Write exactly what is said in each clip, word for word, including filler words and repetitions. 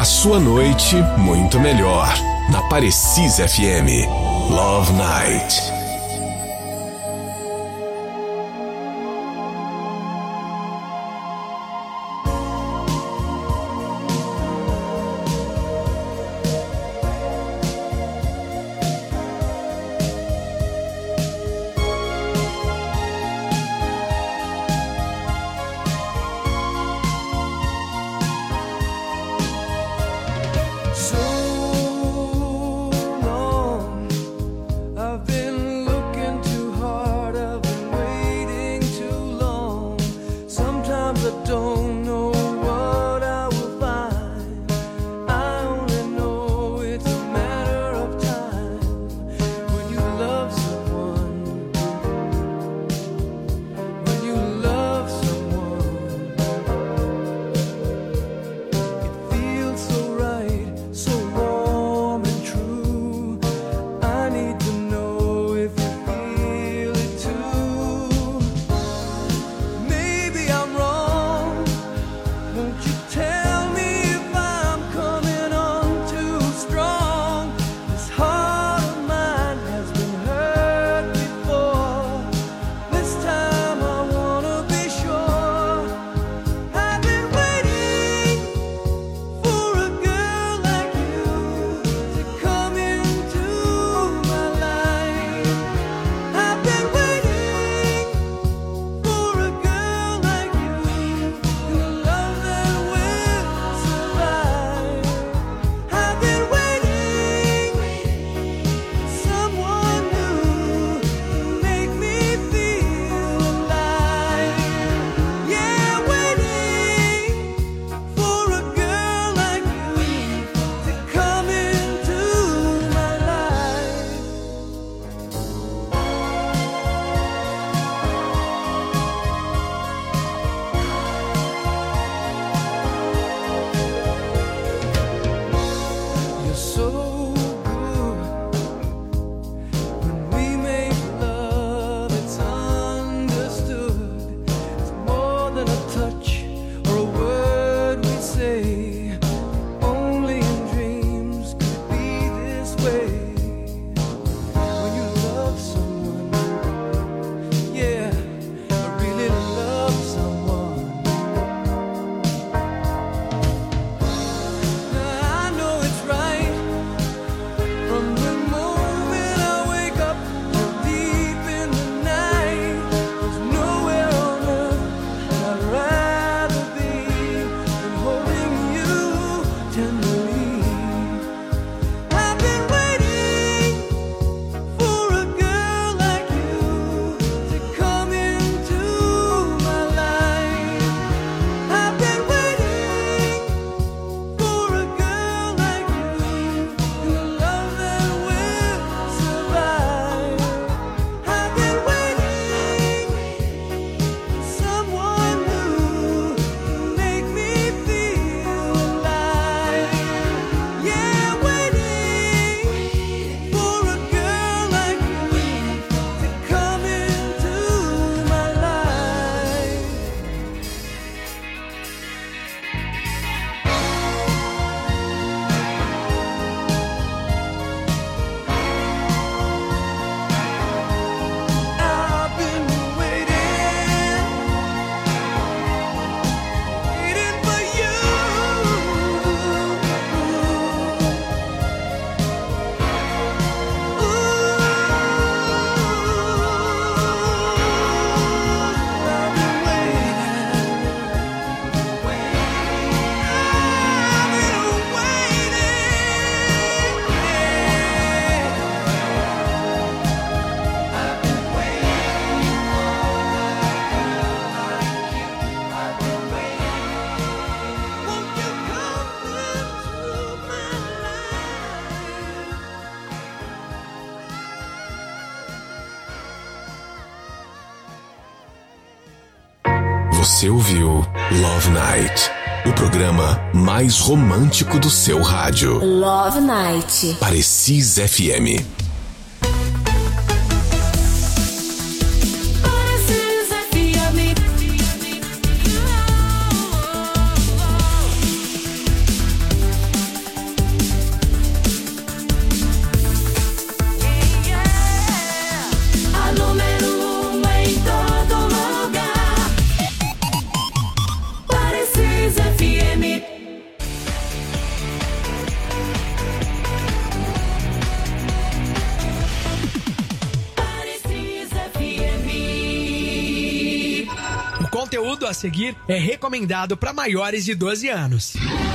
sua noite muito melhor. Na Parecis F M. Love Night. Você ouviu Love Night, o programa mais romântico do seu rádio. Love Night. Parecis F M. conteúdo a seguir é recomendado para maiores de doze anos.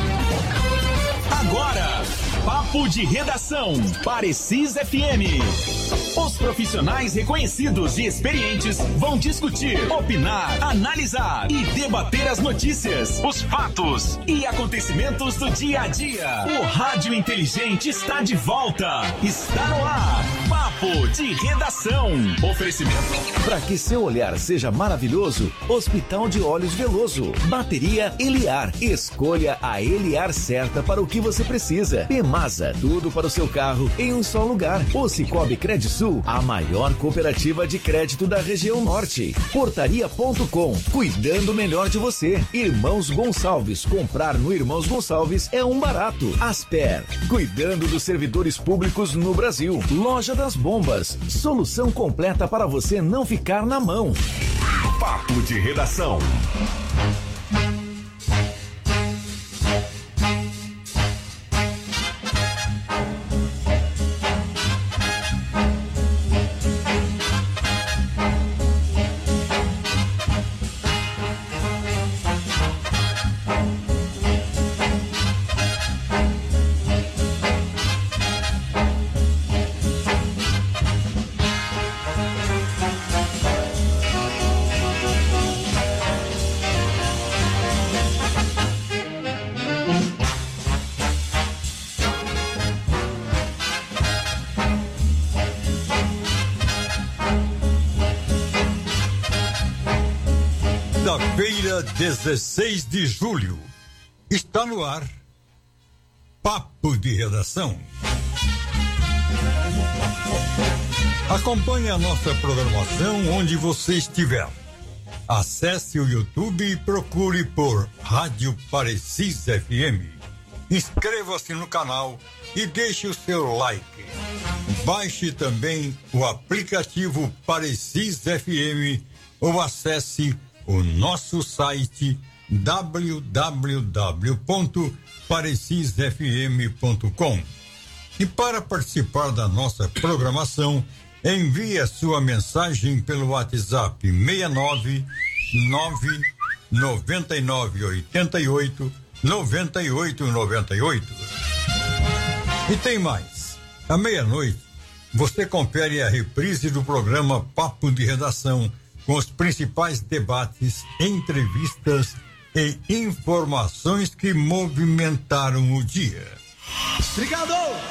Agora, Papo de Redação, Parecis F M. Os profissionais reconhecidos e experientes vão discutir, opinar, analisar e debater as notícias, os fatos e acontecimentos do dia a dia. O Rádio Inteligente está de volta. Está no ar. Papo de Redação. Oferecimento. Para que seu olhar seja maravilhoso, Hospital de Olhos Veloso. Bateria Eliar. Escolha a Eliar certa para o que você precisa. Pemasa, tudo para o seu carro em um só lugar. O Cicobi Credisul, a maior cooperativa de crédito da região norte. Portaria ponto com, cuidando melhor de você. Irmãos Gonçalves, comprar no Irmãos Gonçalves é um barato. Asper, cuidando dos servidores públicos no Brasil. Loja das Bombas, solução completa para você não ficar na mão. Papo de Redação. Quinta-feira, dezesseis de julho. Está no ar. Papo de Redação. Acompanhe a nossa programação onde você estiver. Acesse o YouTube e procure por Rádio Parecis F M. Inscreva-se no canal e deixe o seu like. Baixe também o aplicativo Parecis F M ou acesse o nosso site w w w ponto parecis f m ponto com. E para participar da nossa programação, envie a sua mensagem pelo WhatsApp seis nove nove nove nove oito oito nove oito nove oito. E tem mais. À meia-noite, você confere a reprise do programa Papo de Redação com os principais debates, entrevistas e informações que movimentaram o dia. Obrigado!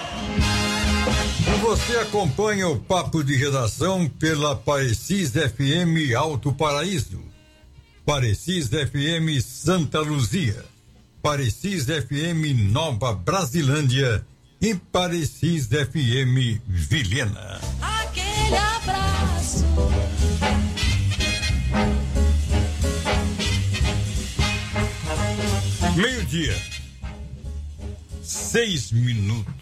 E você acompanha o Papo de Redação pela Parecis F M Alto Paraíso, Parecis F M Santa Luzia, Parecis F M Nova Brasilândia e Parecis F M Vilhena. Aquele abraço. Meio-dia, seis minutos.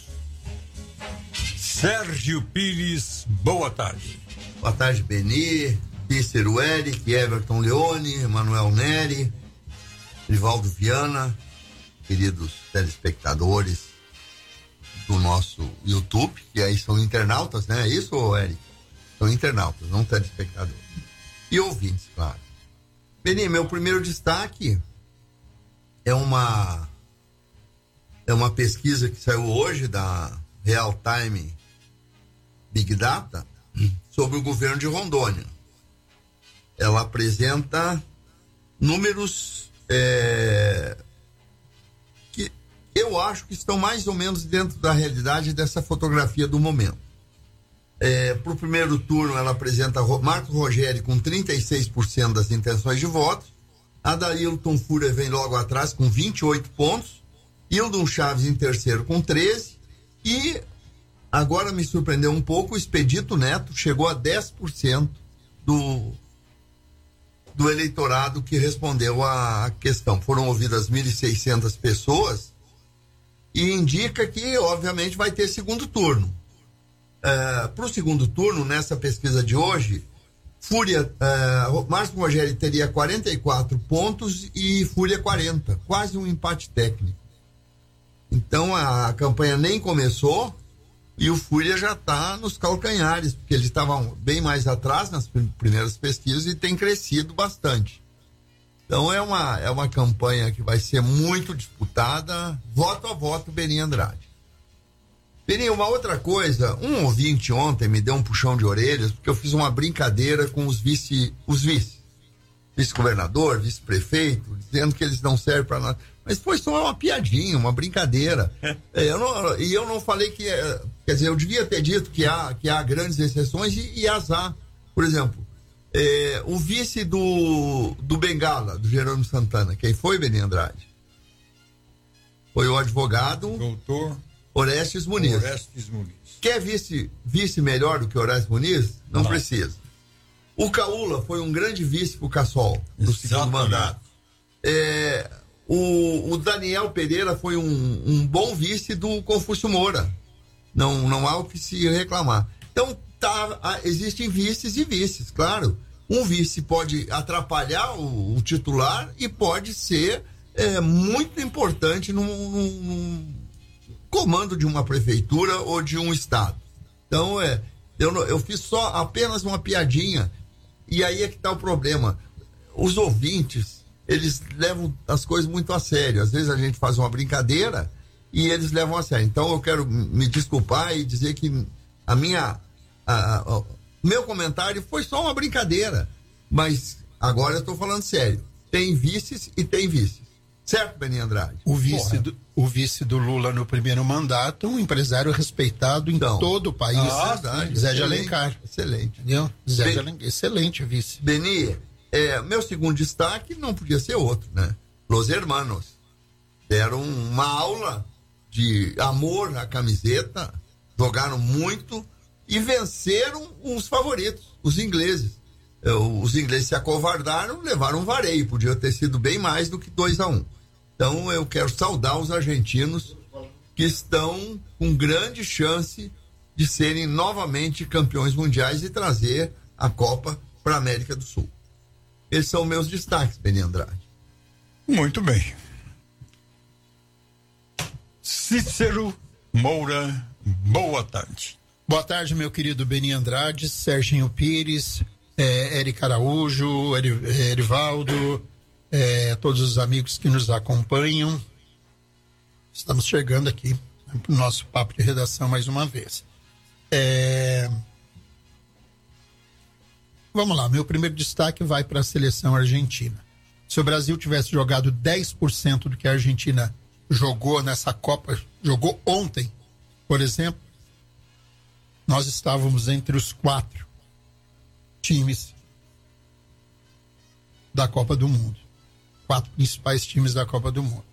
Sérgio Pires, boa tarde. Boa tarde, Beni, Cícero Eric, Everton Leone, Emanuel Neri, Rivaldo Viana, queridos telespectadores do nosso YouTube, que aí são internautas, né? É isso, Eric? São internautas, não telespectadores. E ouvintes, claro. Beni, meu primeiro destaque é uma é uma pesquisa que saiu hoje da Real Time Big Data sobre o governo de Rondônia. Ela apresenta números é, que eu acho que estão mais ou menos dentro da realidade dessa fotografia do momento. É, para o primeiro turno, ela apresenta Marco Rogério com trinta e seis por cento das intenções de voto. Adailton Fúria vem logo atrás com vinte e oito pontos. Hildon Chaves em terceiro com treze. E agora me surpreendeu um pouco, o Expedito Neto chegou a dez por cento do, do eleitorado que respondeu à questão. Foram ouvidas mil e seiscentas pessoas e indica que, obviamente, vai ter segundo turno. Uh, para o segundo turno, nessa pesquisa de hoje, Fúria, uh, Márcio Rogério teria quarenta e quatro pontos e Fúria quarenta, quase um empate técnico. Então a, a campanha nem começou e o Fúria já está nos calcanhares, porque ele estava bem mais atrás nas primeiras pesquisas e tem crescido bastante. Então é uma, é uma campanha que vai ser muito disputada, voto a voto, Beninha Andrade. Beninha, uma outra coisa, um ouvinte ontem me deu um puxão de orelhas, porque eu fiz uma brincadeira com os vice, os vice, vice-governador, vice-prefeito, dizendo que eles não servem para nada. Mas foi só uma piadinha, uma brincadeira. É, eu não, e eu não falei que, quer dizer, eu devia ter dito que há, que há grandes exceções e, e azar. Por exemplo, É, o vice do, do Bengala, do Jerônimo Santana, quem foi, Beninha Andrade? Foi o advogado doutor Orestes Muniz. Orestes Muniz. Quer vice, vice melhor do que Orestes Muniz? Não, Não. precisa. O Caula foi um grande vice pro Cassol, no segundo mandato. É, o, o Daniel Pereira foi um, um bom vice do Confúcio Moura. Não, não há o que se reclamar. Então, tá, existem vices e vices, claro. Um vice pode atrapalhar o, o titular e pode ser é, muito importante num, num, num comando de uma prefeitura ou de um estado. Então, é, eu, eu fiz só apenas uma piadinha, e aí é que está o problema. Os ouvintes, eles levam as coisas muito a sério. Às vezes a gente faz uma brincadeira e eles levam a sério. Então eu quero me desculpar e dizer que a minha... O meu comentário foi só uma brincadeira, mas agora eu estou falando sério. Tem vices e tem vices. Certo, Beninha Andrade? O vice, do, o vice do Lula no primeiro mandato, um empresário respeitado em então, todo o país. Ah, verdade, Zé de Alencar. Excelente. Entendeu? Zé ben, de Alencar, excelente vice. Beni, é, meu segundo destaque não podia ser outro, né? Los Hermanos. Deram uma aula de amor à camiseta, jogaram muito e venceram os favoritos, os ingleses. Os ingleses se acovardaram, levaram um vareio, podia ter sido bem mais do que dois a um. Então eu quero saudar os argentinos que estão com grande chance de serem novamente campeões mundiais e trazer a Copa para a América do Sul. Esses são meus destaques, Beninha Andrade. Muito bem. Cícero Moura, boa tarde. Boa tarde, meu querido Beninha Andrade, Serginho Pires, é, Eric Araújo, Eri, Erivaldo, é, todos os amigos que nos acompanham. Estamos chegando aqui para o nosso papo de redação mais uma vez. É... Vamos lá, meu primeiro destaque vai para a seleção argentina. Se o Brasil tivesse jogado dez por cento do que a Argentina jogou nessa Copa, jogou ontem, por exemplo, nós estávamos entre os quatro times da Copa do Mundo. Quatro principais times da Copa do Mundo.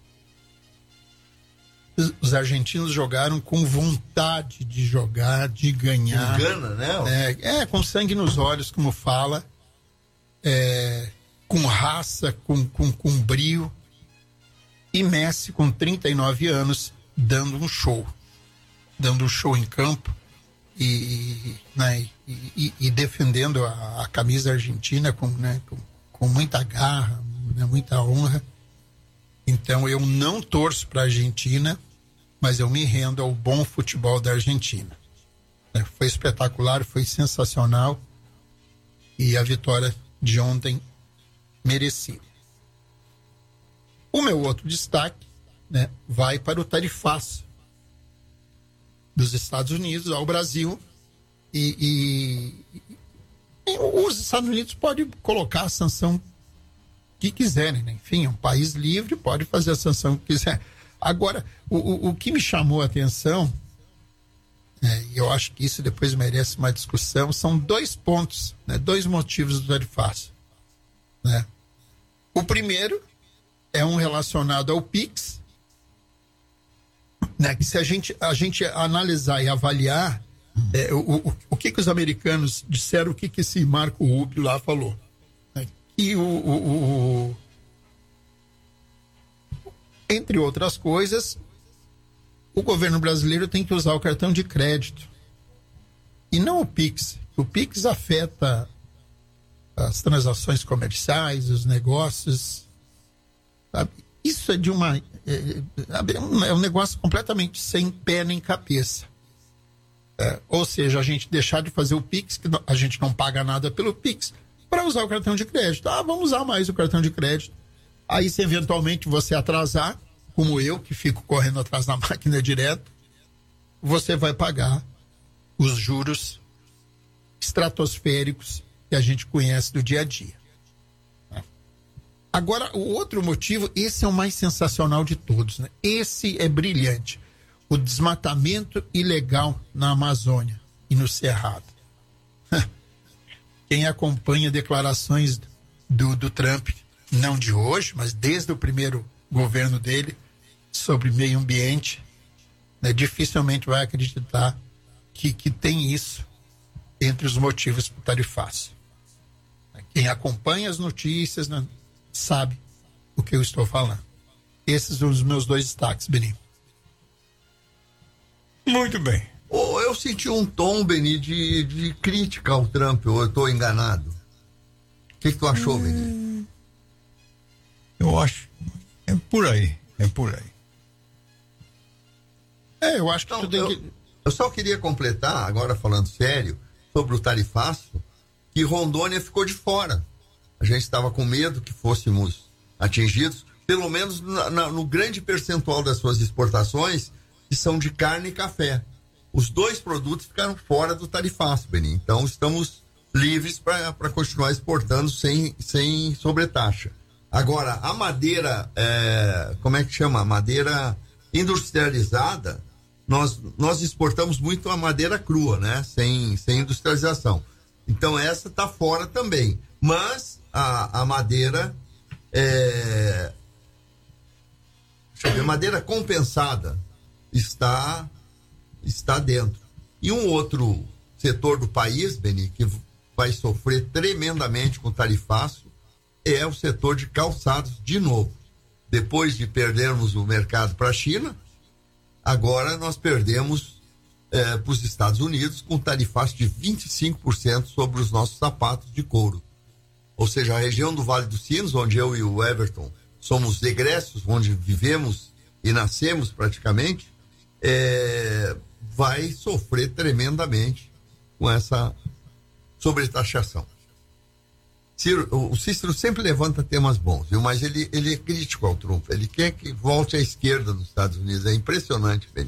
Os argentinos jogaram com vontade de jogar, de ganhar. Com gana, né? É, é, com sangue nos olhos, como fala. É, com raça, com, com, com brio. E Messi, com trinta e nove anos, dando um show. Dando um show em campo. E, né, e, e, e defendendo a, a camisa argentina com, né, com, com muita garra, né, muita honra. Então eu não torço para a Argentina, mas eu me rendo ao bom futebol da Argentina. É, foi espetacular, foi sensacional, e a vitória de ontem merecida. O meu outro destaque, né, vai para o tarifaço dos Estados Unidos ao Brasil, e, e, e os Estados Unidos podem colocar a sanção que quiserem, né? Enfim, é um país livre, pode fazer a sanção que quiser. Agora, o, o, o que me chamou a atenção, é, e eu acho que isso depois merece uma discussão, são dois pontos, né? Dois motivos do tarifaço, né? O primeiro é um relacionado ao Pix, né, que se a gente, a gente analisar e avaliar é, o, o, o que que os americanos disseram, o que que esse Marco Rubio lá falou, né, e o, o, o entre outras coisas, o governo brasileiro tem que usar o cartão de crédito e não o Pix. O Pix afeta as transações comerciais, os negócios, sabe? Isso é de uma É, é um negócio completamente sem pé nem cabeça. É, ou seja, a gente deixar de fazer o Pix, que a gente não paga nada pelo Pix, para usar o cartão de crédito. Ah, vamos usar mais o cartão de crédito. Aí, se eventualmente você atrasar, como eu, que fico correndo atrás da máquina direto, você vai pagar os juros estratosféricos que a gente conhece do dia a dia. Agora, o outro motivo, esse é o mais sensacional de todos, né? Esse é brilhante. O desmatamento ilegal na Amazônia e no Cerrado. Quem acompanha declarações do, do Trump, não de hoje, mas desde o primeiro governo dele, sobre meio ambiente, né, dificilmente vai acreditar que, que tem isso entre os motivos para o tarifaço. Quem acompanha as notícias, né, sabe o que eu estou falando. Esses são os meus dois destaques, Beni. Muito bem. Oh, eu senti um tom, Beni, de, de crítica ao Trump, ou eu estou enganado? O que, que tu achou, hum... Beni? Eu acho. É por aí. É por aí. É, eu acho que então, tu tem eu, que... eu só queria completar, agora falando sério, sobre o tarifaço, que Rondônia ficou de fora. A gente estava com medo que fôssemos atingidos, pelo menos na, na, no grande percentual das suas exportações, que são de carne e café. Os dois produtos ficaram fora do tarifaço, Beni. Então, estamos livres para continuar exportando sem, sem sobretaxa. Agora, a madeira, é, como é que chama? A madeira industrializada, nós, nós exportamos muito a madeira crua, né? Sem, sem industrialização. Então, essa está fora também. Mas a, a madeira, é, deixa eu ver, madeira compensada está, está dentro. E um outro setor do país, Beni, que vai sofrer tremendamente com o tarifaço, é o setor de calçados de novo. Depois de perdermos o mercado para a China, agora nós perdemos é, para os Estados Unidos com tarifaço de vinte e cinco por cento sobre os nossos sapatos de couro. Ou seja, a região do Vale dos Sinos, onde eu e o Everton somos egressos, onde vivemos e nascemos praticamente, é, vai sofrer tremendamente com essa sobretaxação. Ciro, o Cícero sempre levanta temas bons, viu? Mas ele, ele é crítico ao Trump. Ele quer que volte à esquerda nos Estados Unidos. É impressionante, Beni.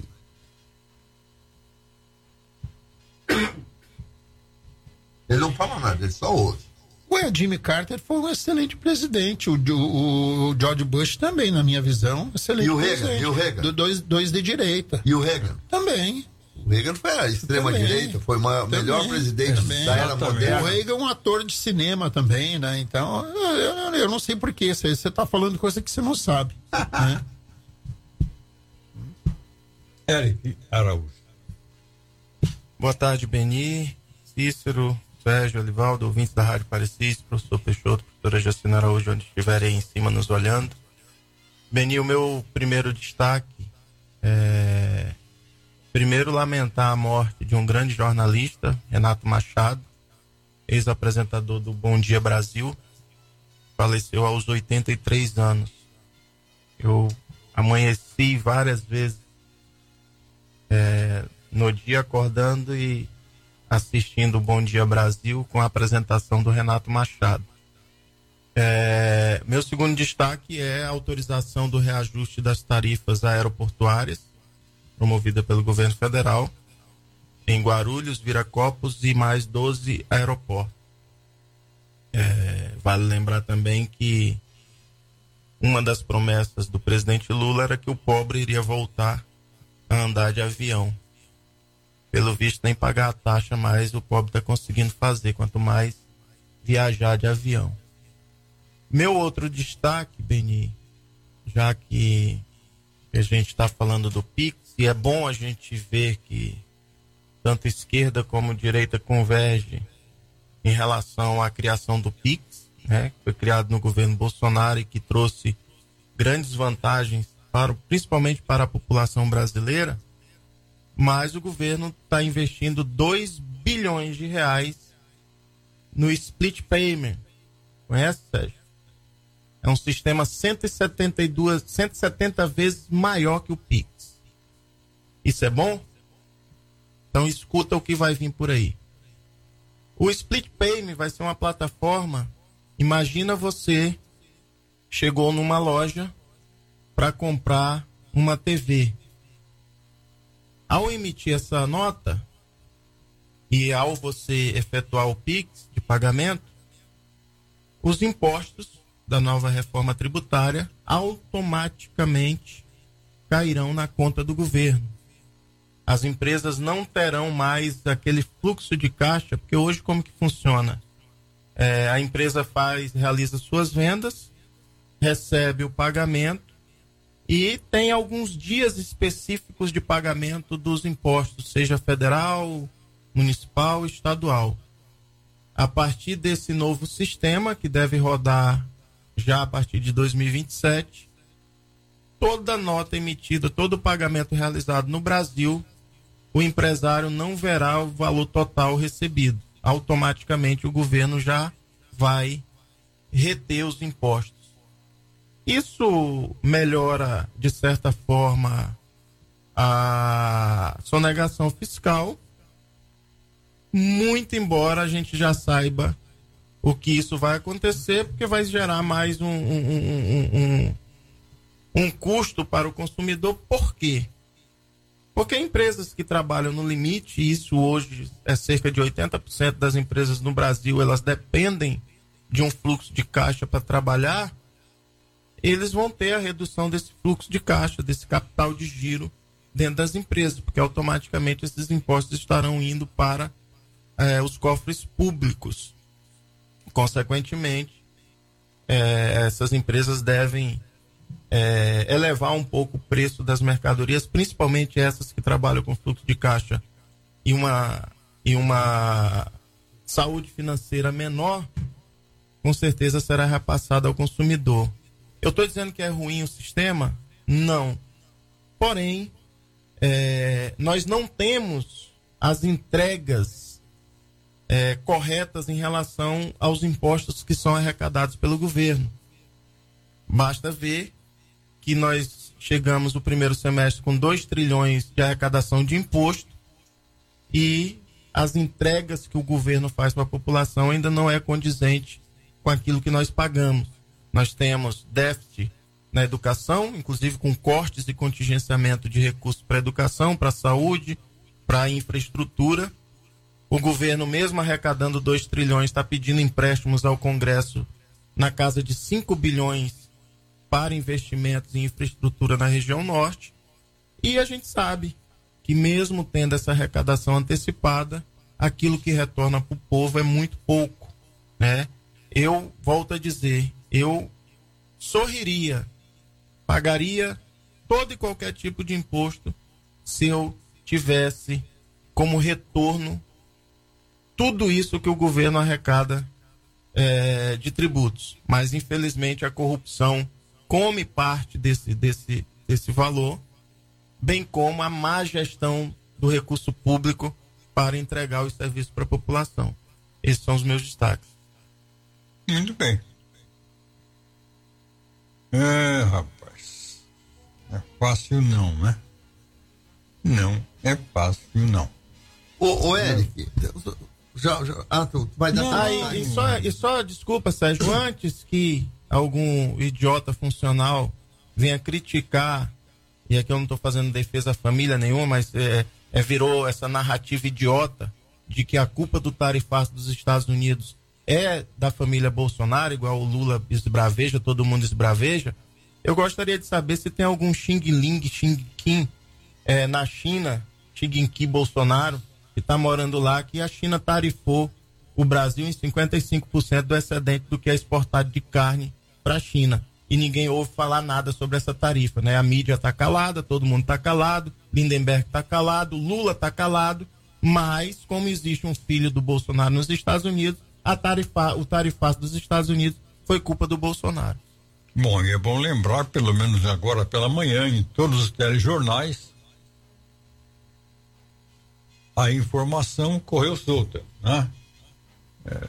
Ele não fala nada, ele só ouve. Ué, Jimmy Carter foi um excelente presidente. O, o, o George Bush também, na minha visão, excelente e o presidente. Reagan, e o Reagan? Do, dois, dois de direita. E o Reagan? Também. O Reagan foi a extrema-direita, foi o melhor presidente também. da era moderna. O Reagan é um ator de cinema também, né? Então, eu, eu, eu não sei porquê. Você está falando coisa que você não sabe. Né? Eric Araújo. Boa tarde, Beni, Cícero, Sérgio, Olivaldo, ouvintes da Rádio Parecis, professor Peixoto, professora Jacina Araújo, onde estiverem em cima nos olhando. Beni, o meu primeiro destaque é... Primeiro, lamentar a morte de um grande jornalista, Renato Machado, ex-apresentador do Bom Dia Brasil, faleceu aos oitenta e três anos. Eu amanheci várias vezes é, no dia acordando e assistindo o Bom Dia Brasil com a apresentação do Renato Machado. É, meu segundo destaque é a autorização do reajuste das tarifas aeroportuárias, promovida pelo governo federal, em Guarulhos, Viracopos e mais doze aeroportos. É, vale lembrar também que uma das promessas do presidente Lula era que o pobre iria voltar a andar de avião. Pelo visto, nem pagar a taxa mais o pobre está conseguindo fazer, quanto mais viajar de avião. Meu outro destaque, Beni, já que a gente está falando do Pix, e é bom a gente ver que tanto esquerda como direita convergem em relação à criação do Pix, né, que foi criado no governo Bolsonaro e que trouxe grandes vantagens, para, principalmente para a população brasileira, mas o governo está investindo dois bilhões de reais no split payment. Conhece, Sérgio? É um sistema cento e setenta e duas, cento e setenta vezes maior que o Pix. Isso é bom? Então escuta o que vai vir por aí. O Split Payment vai ser uma plataforma. Imagina você chegou numa loja para comprar uma T V. Ao emitir essa nota e ao você efetuar o Pix de pagamento, os impostos da nova reforma tributária automaticamente cairão na conta do governo. As empresas não terão mais aquele fluxo de caixa, porque hoje como que funciona? É, a empresa faz, realiza suas vendas, recebe o pagamento e tem alguns dias específicos de pagamento dos impostos, seja federal, municipal, estadual. A partir desse novo sistema, que deve rodar já a partir de dois mil e vinte e sete, toda nota emitida, todo pagamento realizado no Brasil, o empresário não verá o valor total recebido. Automaticamente o governo já vai reter os impostos. Isso melhora, de certa forma, a sonegação fiscal, muito embora a gente já saiba o que isso vai acontecer, porque vai gerar mais um, um, um, um, um custo para o consumidor. Por quê? Porque empresas que trabalham no limite, e isso hoje é cerca de oitenta por cento das empresas no Brasil, elas dependem de um fluxo de caixa para trabalhar, eles vão ter a redução desse fluxo de caixa, desse capital de giro dentro das empresas, porque automaticamente esses impostos estarão indo para eh, os cofres públicos. Consequentemente, eh, essas empresas devem eh, elevar um pouco o preço das mercadorias, principalmente essas que trabalham com fluxo de caixa e uma, e uma saúde financeira menor, com certeza será repassada ao consumidor. Eu estou dizendo que é ruim o sistema? Não. Porém, é, nós não temos as entregas é, corretas em relação aos impostos que são arrecadados pelo governo. Basta ver que nós chegamos no primeiro semestre com dois trilhões de arrecadação de imposto e as entregas que o governo faz para a população ainda não é condizente com aquilo que nós pagamos. Nós temos déficit na educação, inclusive com cortes e contingenciamento de recursos para a educação, para a saúde, para a infraestrutura. O governo, mesmo arrecadando dois trilhões, está pedindo empréstimos ao Congresso na casa de cinco bilhões para investimentos em infraestrutura na região norte. E a gente sabe que mesmo tendo essa arrecadação antecipada, aquilo que retorna para o povo é muito pouco, né? Eu volto a dizer, eu sorriria, pagaria todo e qualquer tipo de imposto se eu tivesse como retorno tudo isso que o governo arrecada é, de tributos. Mas, infelizmente, a corrupção come parte desse, desse, desse valor, bem como a má gestão do recurso público para entregar os serviços para a população. Esses são os meus destaques. Muito bem. É, rapaz. É fácil não, né? Não é fácil não. Ô, ô Eric, já, já, ah, tu vai dar... Não, ah, e, e, só, e só, desculpa, Sérgio, antes que algum idiota funcional venha criticar, e aqui eu não estou fazendo defesa à família nenhuma, mas é, é, virou essa narrativa idiota de que a culpa do tarifaço dos Estados Unidos é da família Bolsonaro, igual o Lula esbraveja, todo mundo esbraveja. Eu gostaria de saber se tem algum Xing Ling, Xing Kim é, na China, Xing Kim Bolsonaro, que está morando lá, que a China tarifou o Brasil em cinquenta e cinco por cento do excedente do que é exportado de carne para a China. E ninguém ouve falar nada sobre essa tarifa, né? A mídia está calada, todo mundo está calado, Lindenberg está calado, Lula está calado, mas como existe um filho do Bolsonaro nos Estados Unidos, A tarifa, o tarifaço dos Estados Unidos foi culpa do Bolsonaro. Bom, e é bom lembrar, pelo menos agora pela manhã, em todos os telejornais, a informação correu solta, né? É,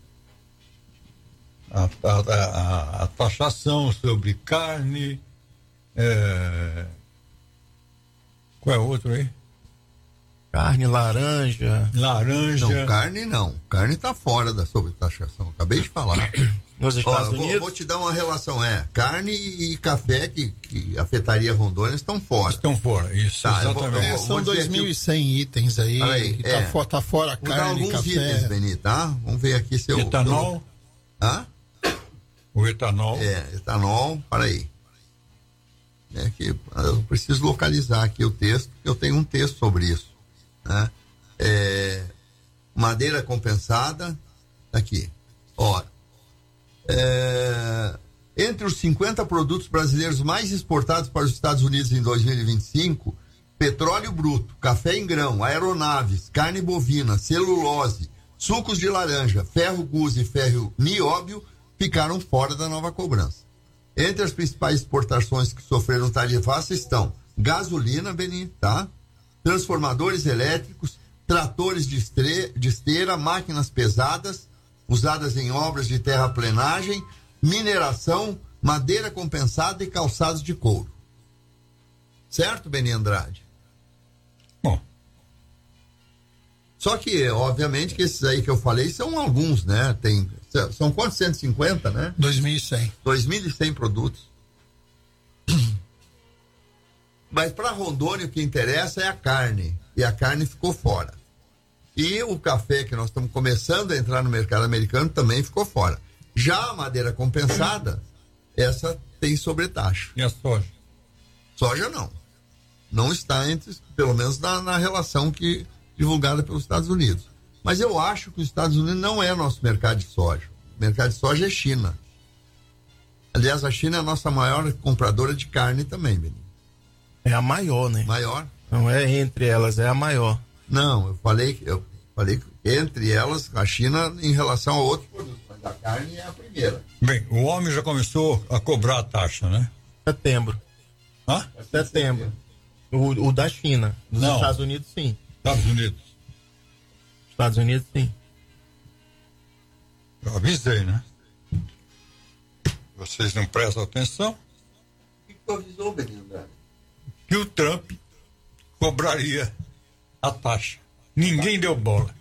a, a, a, a taxação sobre carne, é, qual é o outro aí? Carne, laranja. Laranja. Não, carne não. Carne está fora da sobretaxação. Acabei de falar. Nos Estados Ó, Unidos? Vou, vou te dar uma relação, é, carne e café que, que afetaria Rondônia estão fora. Estão fora, isso, tá, exatamente. Eu vou, eu É, vou, são dois mil e cem itens aí, aí que é. tá, fora, tá fora Vou dar carne, alguns café. itens, Beni, tá? Vamos ver aqui se eu... Etanol. Eu... Hã? O etanol. É, etanol, para aí. É que eu preciso localizar aqui o texto, eu tenho um texto sobre isso, né? É, madeira compensada, aqui, ó. É, entre os cinquenta produtos brasileiros mais exportados para os Estados Unidos em dois mil e vinte e cinco, petróleo bruto, café em grão, aeronaves, carne bovina, celulose, sucos de laranja, ferro gusa e ferro nióbio ficaram fora da nova cobrança. Entre as principais exportações que sofreram tarifaça estão gasolina, Beni, tá? Transformadores elétricos, tratores de, estre... de esteira, máquinas pesadas usadas em obras de terraplenagem, mineração, madeira compensada e calçados de couro. Certo, Beni Andrade? Bom. Só que, obviamente, que esses aí que eu falei são alguns, né? Tem, são quantos? cento e cinquenta, né? dois mil e cem. dois mil e cem produtos. Mas para Rondônia o que interessa é a carne. E a carne ficou fora. E o café, que nós estamos começando a entrar no mercado americano, também ficou fora. Já a madeira compensada, essa tem sobretaxa. E a soja? Soja não. Não está entre, pelo menos na, na relação que divulgada pelos Estados Unidos. Mas eu acho que os Estados Unidos não é nosso mercado de soja. O mercado de soja é China. Aliás, a China é a nossa maior compradora de carne também, Benito. É a maior, né? Maior? Não é entre elas, é a maior. Não, eu falei que eu falei que entre elas, a China em relação a outros produtos, mas a carne é a primeira. Bem, o homem já começou a cobrar a taxa, né? Setembro. Hã? Setembro. O, o da China. Dos Não. Estados Unidos, sim. Estados Unidos. Estados Unidos, sim. Eu avisei, né? Vocês não prestam atenção? O que tu avisou, Benito? Que o Trump cobraria a taxa. Ninguém deu bola.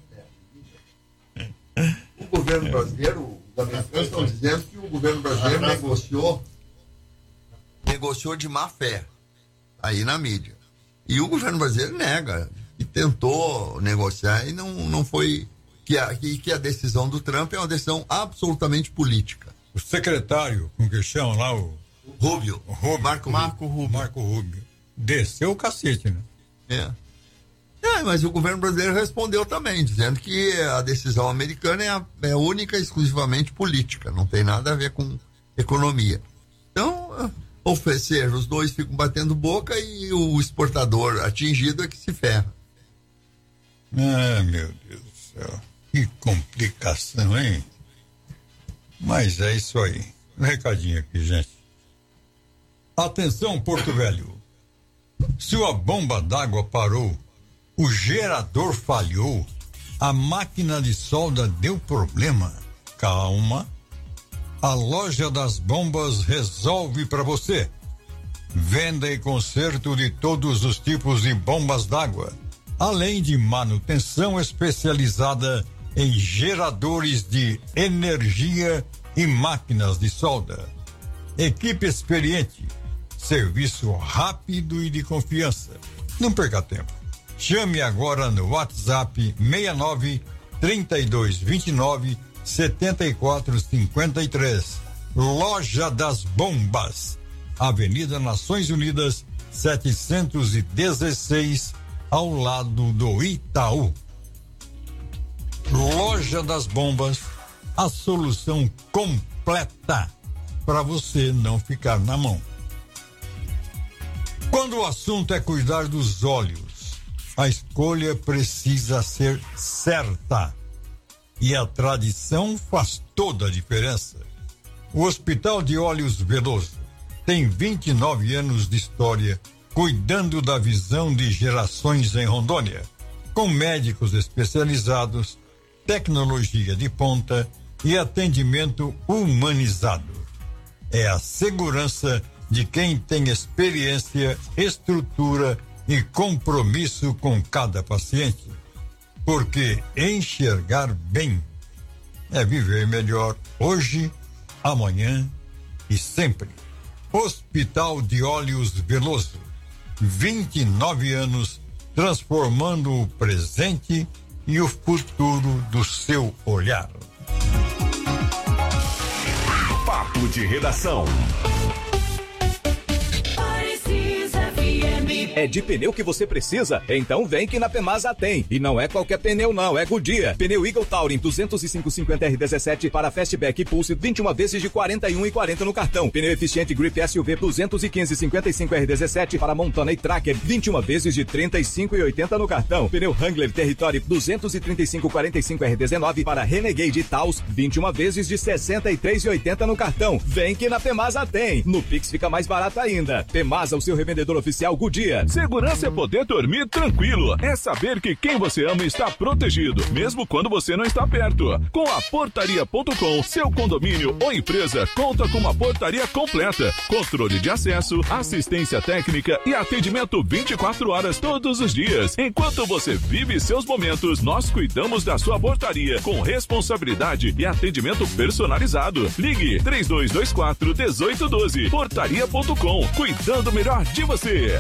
O governo brasileiro, os americanos estão dizendo que o governo brasileiro negociou negociou de má fé aí na mídia. E o governo brasileiro nega e tentou negociar e não, não foi que a, que, que a decisão do Trump é uma decisão absolutamente política. O secretário, como que chama lá, o Rubio, o Rubio. Marco, Marco Rubio. Marco Rubio. Desceu o cacete, né? É. É, mas o governo brasileiro respondeu também, dizendo que a decisão americana é, a, é única e exclusivamente política, não tem nada a ver com economia. Então, oferecer, os dois ficam batendo boca e o exportador atingido é que se ferra. Ah, meu Deus do céu. Que complicação, hein? Mas é isso aí. Um recadinho aqui, gente. Atenção, Porto Velho. Sua bomba d'água parou, o gerador falhou, a máquina de solda deu problema. Calma. A Loja das Bombas resolve para você. Venda e conserto de todos os tipos de bombas d'água, além de manutenção especializada em geradores de energia e máquinas de solda. Equipe experiente, serviço rápido e de confiança. Não perca tempo. Chame agora no WhatsApp seis nove, trinta e dois, vinte e nove, setenta e quatro cinquenta e três. Loja das Bombas, Avenida Nações Unidas, setecentos e dezesseis, ao lado do Itaú. Loja das Bombas, a solução completa para você não ficar na mão. Quando o assunto é cuidar dos olhos, a escolha precisa ser certa. E a tradição faz toda a diferença. O Hospital de Olhos Veloso tem vinte e nove anos de história cuidando da visão de gerações em Rondônia, com médicos especializados, tecnologia de ponta e atendimento humanizado. É a segurança de quem tem experiência, estrutura e compromisso com cada paciente. Porque enxergar bem é viver melhor hoje amanhã e sempre. Hospital de Olhos Veloso, vinte e nove anos, transformando o presente e o futuro do seu olhar. Papo de Redação. É de pneu que você precisa? Então vem que na Pemasa tem. E não é qualquer pneu não, é Goodyear. Pneu Eagle Touring duzentos e cinco cinquenta R dezessete para Fastback e Pulse vinte e uma vezes de quarenta e um e quarenta no cartão. Pneu eficiente Grip S U V duzentos e quinze cinquenta e cinco R dezessete para Montana e Tracker vinte e uma vezes de trinta e cinco e oitenta no cartão. Pneu Wrangler Territory duzentos e trinta e cinco quarenta e cinco R dezenove para Renegade e Taos vinte e uma vezes de sessenta e três e oitenta no cartão. Vem que na Pemasa tem. No Pix fica mais barato ainda. Pemasa, o seu revendedor oficial Goodyear. Segurança é poder dormir tranquilo. É saber que quem você ama está protegido, mesmo quando você não está perto. Com a portaria ponto com, seu condomínio ou empresa conta com uma portaria completa, controle de acesso, assistência técnica e atendimento vinte e quatro horas todos os dias. Enquanto você vive seus momentos, nós cuidamos da sua portaria com responsabilidade e atendimento personalizado. Ligue três dois dois quatro um oito um dois. portaria ponto com, cuidando melhor de você.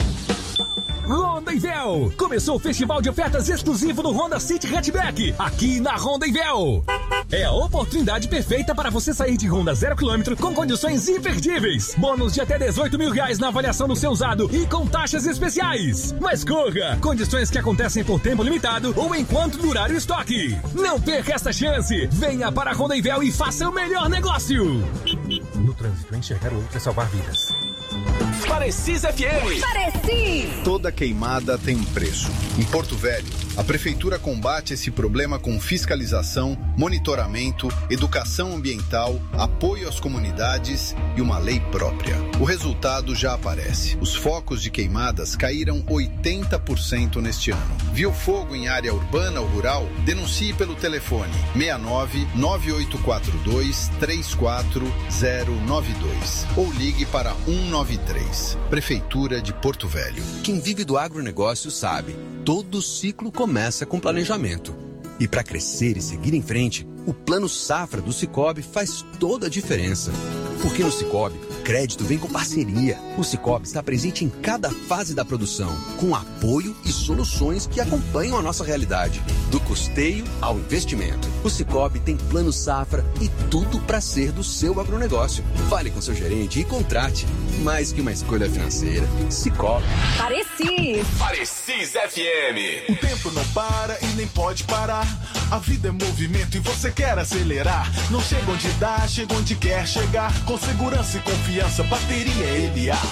Honda Invel. Começou o festival de ofertas exclusivo do Honda City Hatchback, aqui na Honda Invel. É a oportunidade perfeita para você sair de Honda zero quilômetro com condições imperdíveis. Bônus de até dezoito mil reais na avaliação do seu usado e com taxas especiais. Mas corra! Condições que acontecem por tempo limitado ou enquanto durar o estoque. Não perca esta chance. Venha para a Honda Invel e faça o melhor negócio. No trânsito, enxergar o outro é salvar vidas. Parecis F M. Parecis. Toda queimada tem um preço. Em Porto Velho, a prefeitura combate esse problema com fiscalização, monitoramento, educação ambiental, apoio às comunidades e uma lei própria. O resultado já aparece. Os focos de queimadas caíram oitenta por cento neste ano. Viu fogo em área urbana ou rural? Denuncie pelo telefone seis nove nove oito quatro dois três quatro zero nove dois ou ligue para um nove três. Prefeitura de Porto Velho. Quem vive do agronegócio sabe, todo ciclo começa com planejamento. E para crescer e seguir em frente, o Plano Safra do Sicoob faz toda a diferença. Porque no Sicoob, crédito vem com parceria. O Sicoob está presente em cada fase da produção, com apoio e soluções que acompanham a nossa realidade, do custeio ao investimento. O Sicoob tem Plano Safra e tudo para ser do seu agronegócio. Fale com seu gerente e contrate. Mais que uma escolha financeira. Sicoob. Parecis. Parecis F M. O tempo não para e nem pode parar. A vida é movimento e você quer acelerar. Não chega onde dá, chega onde quer chegar. Com segurança e confiança, bateria L A.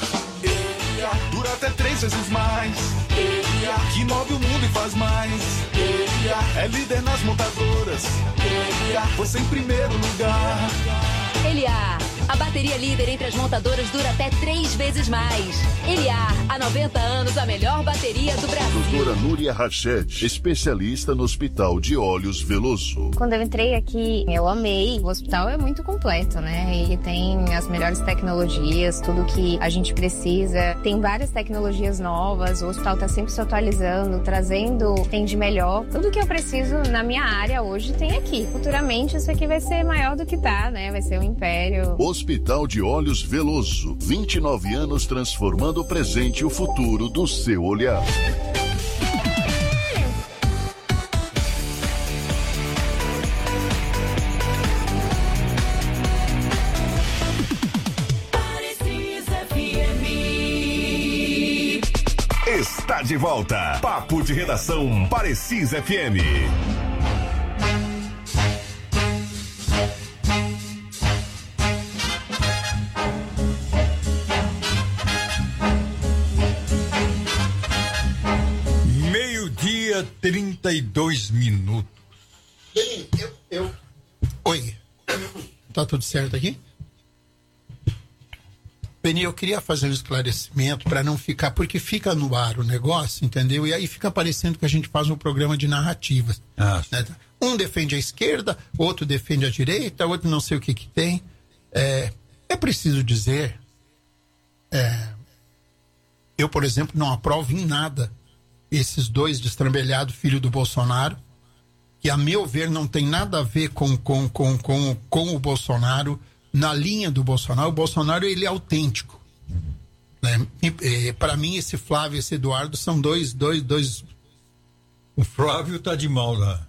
L A dura até três vezes mais. L A que move o mundo e faz mais. L A é líder nas montadoras. L A você em primeiro lugar. L A, a bateria líder entre as montadoras dura até três vezes mais. L A, há noventa anos, a melhor bateria do Brasil. Doutora Núria Rached, especialista no Hospital de Olhos Veloso. Quando eu entrei aqui, eu amei. O hospital é muito completo, né? Ele tem as melhores tecnologias, tudo que a gente precisa. Tem várias tecnologias novas, o hospital está sempre se atualizando, trazendo o que tem de melhor. Tudo que eu preciso na minha área hoje tem aqui. Futuramente isso aqui vai ser maior do que tá, né? Vai ser um império. Hospital de Olhos Veloso, vinte e nove anos transformando o presente e o futuro do seu olhar. Está de volta. Papo de Redação Parecis F M. trinta e dois minutos. Bem, eu, eu... Oi. Tá tudo certo aqui? Beni, eu queria fazer um esclarecimento para não ficar, porque fica no ar o negócio, entendeu? E aí fica parecendo que a gente faz um programa de narrativas. Ah, né? Um defende a esquerda, outro defende a direita, outro não sei o que que tem. É, é preciso dizer, é, eu, por exemplo, não aprovo em nada esses dois destrambelhados filho do Bolsonaro, que a meu ver não tem nada a ver com, com, com, com, com o Bolsonaro, na linha do Bolsonaro. O Bolsonaro, ele é autêntico. Né? Para mim, esse Flávio e esse Eduardo são dois... dois, dois... O Flávio está de mal da...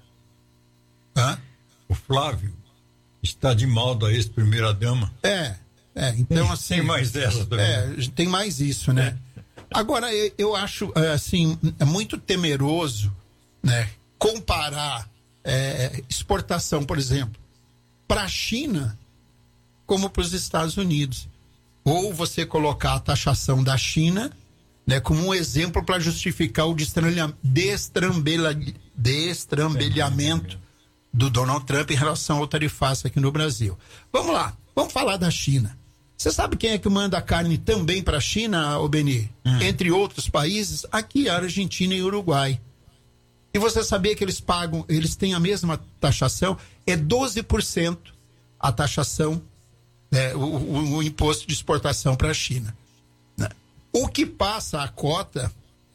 Hã? O Flávio está de mal da ex-primeira-dama. É, é, então assim... Tem mais dessa também. É, tem mais isso, né? Agora, eu, eu acho, assim, é muito temeroso, né, comparar é, exportação, por exemplo, para a China como para os Estados Unidos. Ou você colocar a taxação da China, né, como um exemplo para justificar o destrambelha, destrambelha, destrambelhamento do Donald Trump em relação ao tarifaço aqui no Brasil. Vamos lá, vamos falar da China. Você sabe quem é que manda carne também para a China, ô Beni? Hum. Entre outros países, aqui a Argentina e Uruguai. E você sabia que eles pagam, eles têm a mesma taxação? É doze por cento a taxação, né, o, o, o imposto de exportação para a China. Né? O que passa a cota,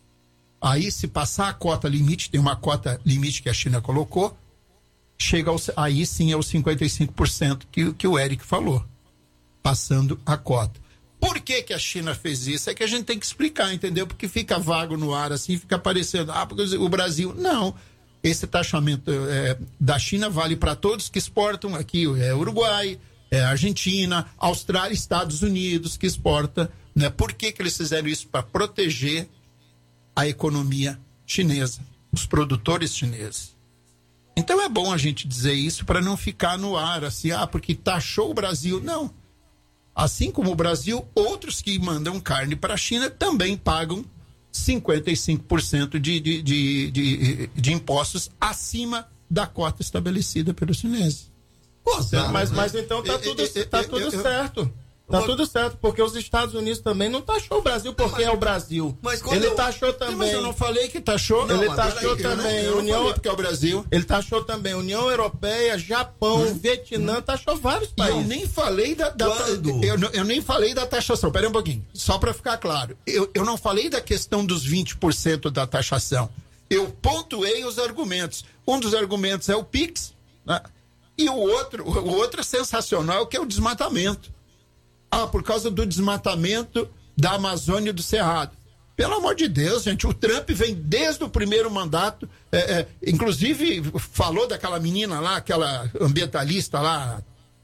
aí se passar a cota limite, tem uma cota limite que a China colocou, chega ao, aí sim é os cinquenta e cinco por cento que, que o Eric falou. Passando a cota. Por que que a China fez isso? É que a gente tem que explicar, entendeu? Porque fica vago no ar assim, fica parecendo, ah, porque o Brasil... Não, esse taxamento é, da China vale para todos que exportam aqui, é Uruguai, é Argentina, Austrália, Estados Unidos que exporta, né? Por que que eles fizeram isso? Para proteger a economia chinesa, os produtores chineses. Então é bom a gente dizer isso para não ficar no ar assim, ah, porque taxou o Brasil. Não. Assim como o Brasil, outros que mandam carne para a China também pagam cinquenta e cinco por cento de, de, de, de, de impostos acima da cota estabelecida pelos chineses. Pô, mas, mas então tá tudo, tá tudo certo. Tá tudo certo, porque os Estados Unidos também não taxou o Brasil porque é o Brasil. Mas ele eu, taxou também. Mas eu não falei que taxou. Ele não, taxou aí, também eu não, eu União não porque é o Brasil. Ele taxou também União Europeia, Japão, hum. Vietnã, hum. taxou vários países. Eu nem falei da, da eu, eu nem falei da taxação. Pera aí um pouquinho, só para ficar claro. Eu, eu não falei da questão dos vinte por cento da taxação. Eu pontuei os argumentos. Um dos argumentos é o Pix, né? E o outro, o outro é sensacional, que é o desmatamento. Ah, por causa do desmatamento da Amazônia e do Cerrado. Pelo amor de Deus, gente, o Trump vem desde o primeiro mandato, é, é, inclusive falou daquela menina lá, aquela ambientalista lá,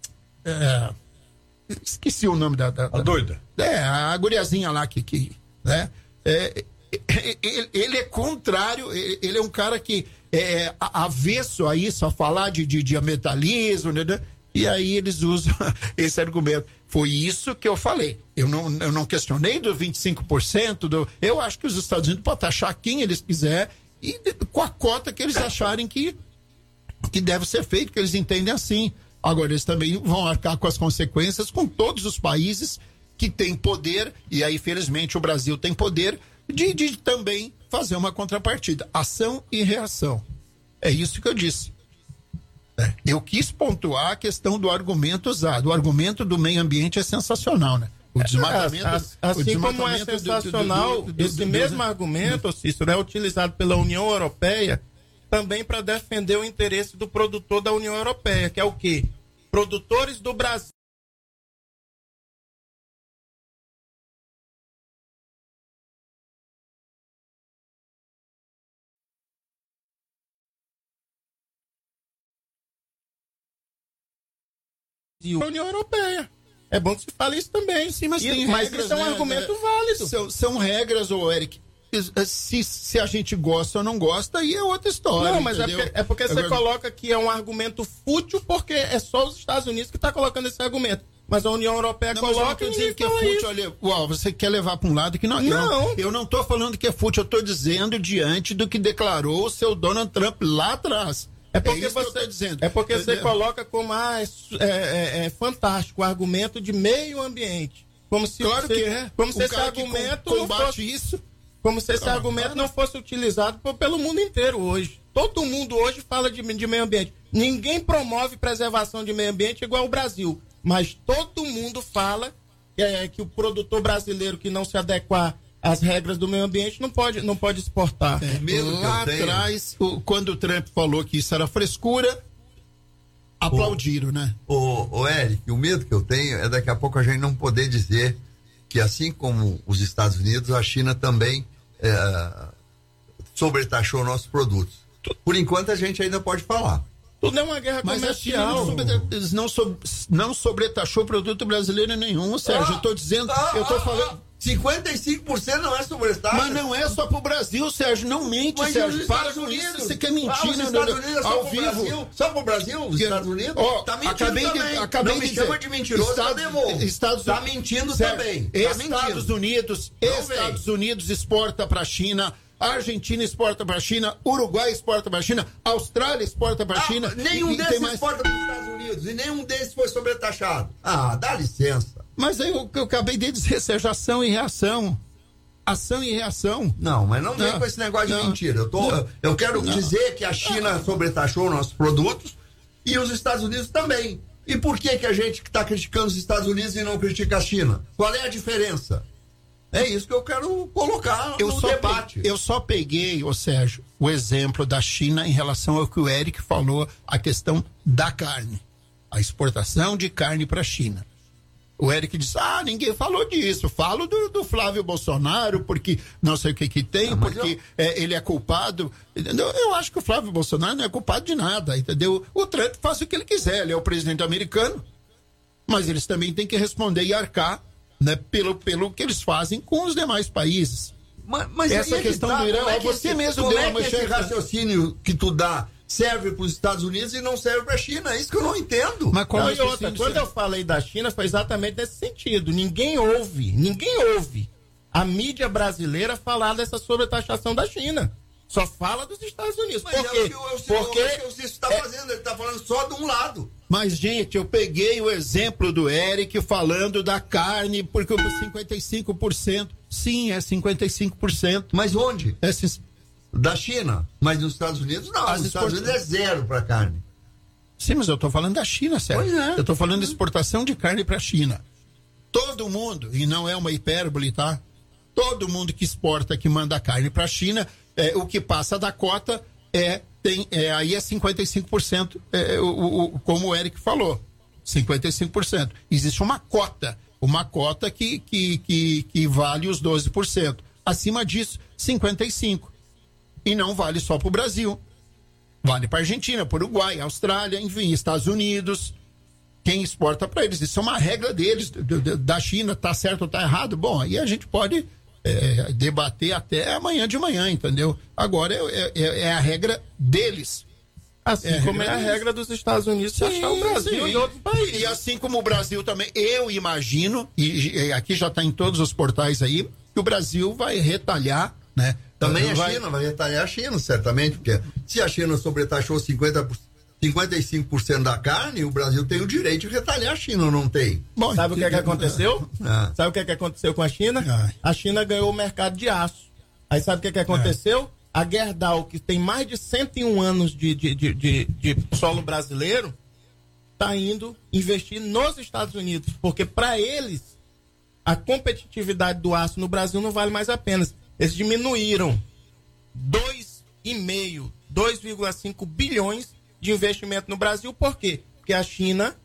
é, esqueci o nome da... da a doida. É, a guriazinha lá que... que né, é, ele, ele é contrário, ele é um cara que é avesso a isso, a falar de, de, de ambientalismo, né, né? E aí eles usam esse argumento. Foi isso que eu falei. Eu não, eu não questionei do vinte e cinco por cento. Do, eu acho que os Estados Unidos podem taxar quem eles quiser e com a cota que eles acharem que, que deve ser feito, que eles entendem assim. Agora, eles também vão arcar com as consequências com todos os países que têm poder, e aí, felizmente, o Brasil tem poder de, de também fazer uma contrapartida. Ação e reação. É isso que eu disse. É, eu quis pontuar a questão do argumento usado. O argumento do meio ambiente é sensacional, né? O desmatamento... Assim, assim o desmatamento como é sensacional, do, do, do, esse do, mesmo do, argumento, Cícero, é utilizado pela União Europeia também para defender o interesse do produtor da União Europeia, que é o quê? Produtores do Brasil. A União Europeia. É bom que se fale isso também. Sim, mas, e, tem mas regras, isso é um né, argumento né? válido. São, são regras, ô Eric. Se, se a gente gosta ou não gosta, aí é outra história. Não, mas é porque, é porque você eu... coloca que é um argumento fútil, porque é só os Estados Unidos que está colocando esse argumento. Mas a União Europeia não, coloca e dizendo que é fútil. Olha, uau, você quer levar para um lado que não. Não. Eu não estou falando que é fútil, eu estou dizendo diante do que declarou o seu Donald Trump lá atrás. É porque, é você, dizendo. É porque você coloca como ah, é, é, é fantástico o argumento de meio ambiente. Como se claro você, que é. Como se esse argumento combate não fosse, isso. Como se esse claro, argumento claro. não fosse utilizado por, pelo mundo inteiro hoje. Todo mundo hoje fala de, de meio ambiente. Ninguém promove preservação de meio ambiente igual o Brasil. Mas todo mundo fala que, é, que o produtor brasileiro que não se adequar as regras do meio ambiente não pode, não pode exportar. É, mesmo lá atrás, o, quando o Trump falou que isso era frescura, aplaudiram, né? O, o Eric, o medo que eu tenho é daqui a pouco a gente não poder dizer que assim como os Estados Unidos, a China também é, sobretaxou nossos produtos. Por enquanto a gente ainda pode falar. Tudo é uma guerra Mas comercial. a China não, sobre, não, sobre, não sobretaxou produto brasileiro nenhum, Sérgio. Ah, eu tô dizendo, ah, eu tô ah, falando... cinquenta e cinco por cento não é sobretaxa. Mas não é só pro Brasil, Sérgio. Não mente, mas Sérgio. Para com Unidos? isso. Você quer mentir, ah, os né? Estados Unidos é só ao pro vivo. Brasil? Só pro Brasil? Os Estados Unidos? Ó, tá mentindo acabei também. de, acabei não de me chama dizer. de mentiroso, Estados, tá devolvo. Estados, tá mentindo Sérgio, também. Tá Estados mentindo. Unidos, não Estados vem. Unidos exporta pra China. A Argentina exporta para a China, Uruguai exporta para a China, Austrália exporta para a ah, China. Nenhum e, desses mais... exporta para os Estados Unidos e nenhum desses foi sobretaxado. Ah, dá licença. Mas aí o que eu acabei de dizer, Sérgio, ação e reação. Ação e reação. Não, mas não vem não, com esse negócio não, de mentira. Eu, tô, não, eu quero não, dizer que a China sobretaxou nossos produtos e os Estados Unidos também. E por que, que a gente está criticando os Estados Unidos e não critica a China? Qual é a diferença? É isso que eu quero colocar eu no só debate. Pe... Eu só peguei, ô Sérgio, o exemplo da China em relação ao que o Eric falou, a questão da carne. A exportação de carne para a China. O Eric disse, ah, ninguém falou disso. Falo do, do Flávio Bolsonaro, porque não sei o que que tem, ah, porque eu... é, ele é culpado. Entendeu? Eu acho que o Flávio Bolsonaro não é culpado de nada, entendeu? O Trump faz o que ele quiser, ele é o presidente americano. Mas eles também têm que responder e arcar, né, pelo, pelo que eles fazem com os demais países. Mas, mas essa questão tá, do Irã, é você esse, mesmo como deu é uma que esse raciocínio que tu dá serve para os Estados Unidos e não serve para a China? É isso que eu não entendo. Mas como e outra, quando eu falei da China foi exatamente nesse sentido. Ninguém ouve, ninguém ouve a mídia brasileira falar dessa sobretaxação da China. Só fala dos Estados Unidos. Mas Por quê? É o que, o, Porque é o que você está é... fazendo, ele está falando só de um lado. Mas, gente, eu peguei o exemplo do Eric falando da carne, porque o cinquenta e cinco por cento, sim, é cinquenta e cinco por cento. Mas onde? É, da China. Mas nos Estados Unidos, não. Nos Estados Unidos é zero para carne. Sim, mas eu estou falando da China, Sérgio. Pois é. Eu estou falando de exportação de carne para a China. Todo mundo, e não é uma hipérbole, tá? Todo mundo que exporta, que manda carne para a China, é, o que passa da cota é, tem, é aí é cinquenta e cinco por cento, é, o, o, como o Eric falou, cinquenta e cinco por cento. Existe uma cota, uma cota que, que, que, que vale os doze por cento. Acima disso, cinquenta e cinco por cento. E não vale só para o Brasil. Vale para Argentina, para Uruguai, Austrália, enfim, Estados Unidos. Quem exporta para eles. Isso é uma regra deles, da China, tá certo ou tá errado? Bom, aí a gente pode é, debater até amanhã de manhã, entendeu? Agora é, é, é a regra deles. Assim é como é a regra dos Estados Unidos de achar o Brasil sim. e outros países. E assim como o Brasil também, eu imagino, e, e aqui já está em todos os portais aí, que o Brasil vai retalhar, né? Também a vai... China vai retalhar a China, certamente, porque se a China sobretaxou cinquenta por cento, cinquenta e cinco por cento da carne, o Brasil tem o direito de retalhar a China, não tem? Bom, sabe o que, é que aconteceu? Ah. Sabe o que, é que aconteceu com a China? Ah. A China ganhou o mercado de aço. Aí sabe o que, é que aconteceu? Ah. A Gerdau, que tem mais de cento e um anos de, de, de, de, de solo brasileiro, está indo investir nos Estados Unidos, porque para eles a competitividade do aço no Brasil não vale mais a pena. Eles diminuíram dois vírgula cinco, dois vírgula cinco bilhões de investimento no Brasil. Por quê? Porque a China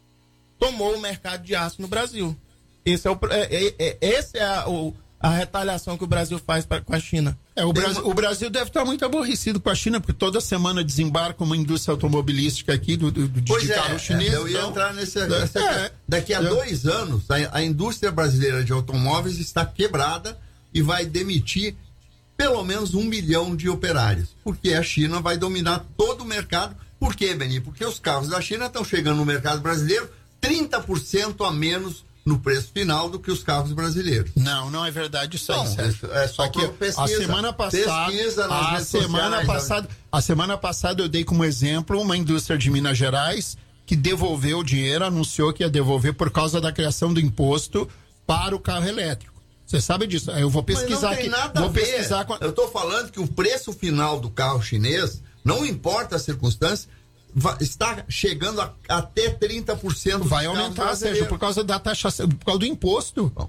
tomou o mercado de aço no Brasil. Esse é, o, é, é, é, esse é a, o, a retaliação que o Brasil faz pra, com a China. É, o, Brasil, uma... o Brasil deve estar muito aborrecido com a China, porque toda semana desembarca uma indústria automobilística aqui do, do, do pois de é, carro chinês. Eu ia então, entrar nesse, é, nessa é, daqui a é, dois anos, a, a indústria brasileira de automóveis está quebrada e vai demitir pelo menos um milhão de operários, porque a China vai dominar todo o mercado. Por quê, Beni? Porque os carros da China estão chegando no mercado brasileiro trinta por cento a menos no preço final do que os carros brasileiros. Não, não é verdade isso aí, não, Sérgio. É só que pesquisa. A semana passada, pesquisa nas a redes semana sociais, passada, a semana passada eu dei como exemplo uma indústria de Minas Gerais que devolveu o dinheiro, anunciou que ia devolver por causa da criação do imposto para o carro elétrico. Você sabe disso? Eu vou pesquisar Mas não tem aqui. Nada vou a ver. pesquisar com... Eu estou falando que o preço final do carro chinês, não importa as circunstâncias, vai, está chegando a, até trinta por cento. Vai aumentar, Sérgio, por causa da taxação, por causa do imposto. Bom,